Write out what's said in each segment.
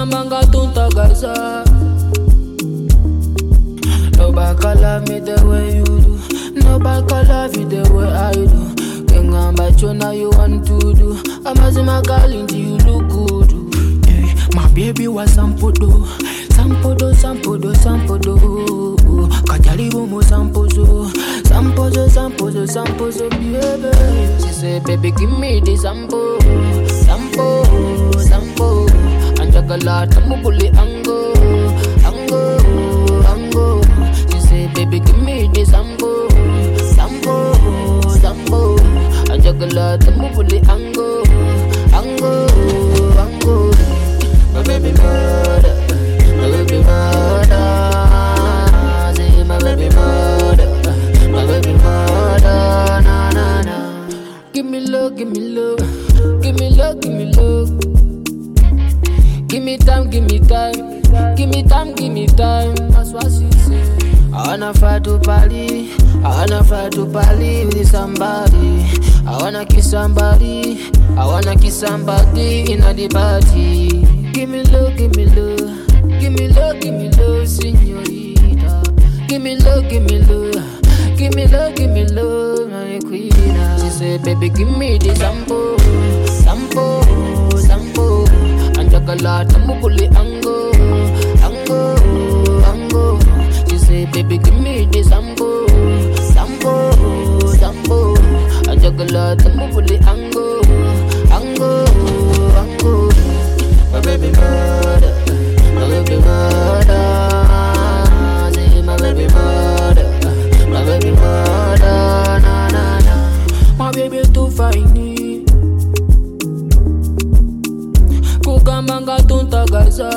Kugamanga tuntagaza. Nobody can love me the way you do. Nobody can love you the way I do. Kengamba chona you want to do. Amazima calling you look good. Yeah, my baby was sampodo. Sampodo, sampodo, sampodo. Kajalibu mo sampozo. Sampozo, sampozo, sampozo, baby. She said, baby, give me the sampo. Sampo, sampo. Anjagala, tamubuli, ango. Ango, ango. She said, baby, give me the sampo. Sampo, sampo. Anjagala, tamubuli, ango. Ango, ango. My baby murder. My baby murder. Say my baby murder. My baby murder. Na na na. Give me love, give me love. Give me love, give me love. Give me time, give me time. Give me time, give me time. That's what she said. I wanna fly to Paris. I wanna fly to Paris with somebody. I wanna kiss somebody. I wanna kiss somebody in the party. Give me love, give me love. Give me love, señorita. Give me love, give me love. Give me love, give me love, my queen. She said, baby, give me the sampo. Sampo, sampo. Anjagala, tamubuli, ango. Ango, ango. She said, baby, give me the sampo. Sampo, sampo. Anjagala, tamubuli, ango. Ango, ango. My baby murder. My baby murder. Say my baby murder. My baby murder. Na na na. My baby too fine. Kugamanga tuntagaza.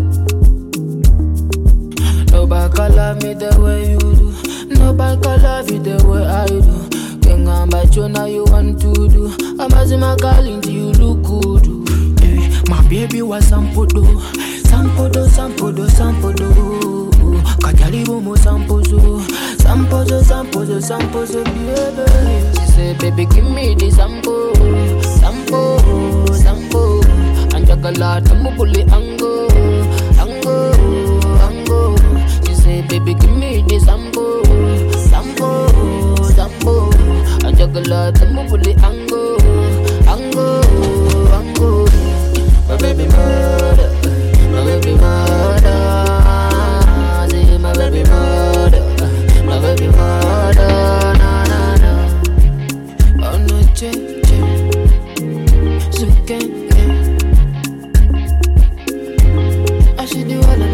Nobody can love me the way you do. Nobody can love you the way I do. Kengamba chona you want to do. Amazima calling you look good. My baby was sampodo. Sampodo, sampodo, sampodo. Kajalibu mo sampozo. Sampozo, sampozo, sampozo, baby. She said, baby, give me the sampo. Sampo, sampo. Anjagala, tamubuli, ango. Ango, ango. She said, baby, give me the sampo. Sampo, sampo. Anjagala, tamubuli, ango. Ango, ango. My baby murder. My baby murder. Say my baby murder. My baby murder. Na na na. Oh no, che. So can I should do all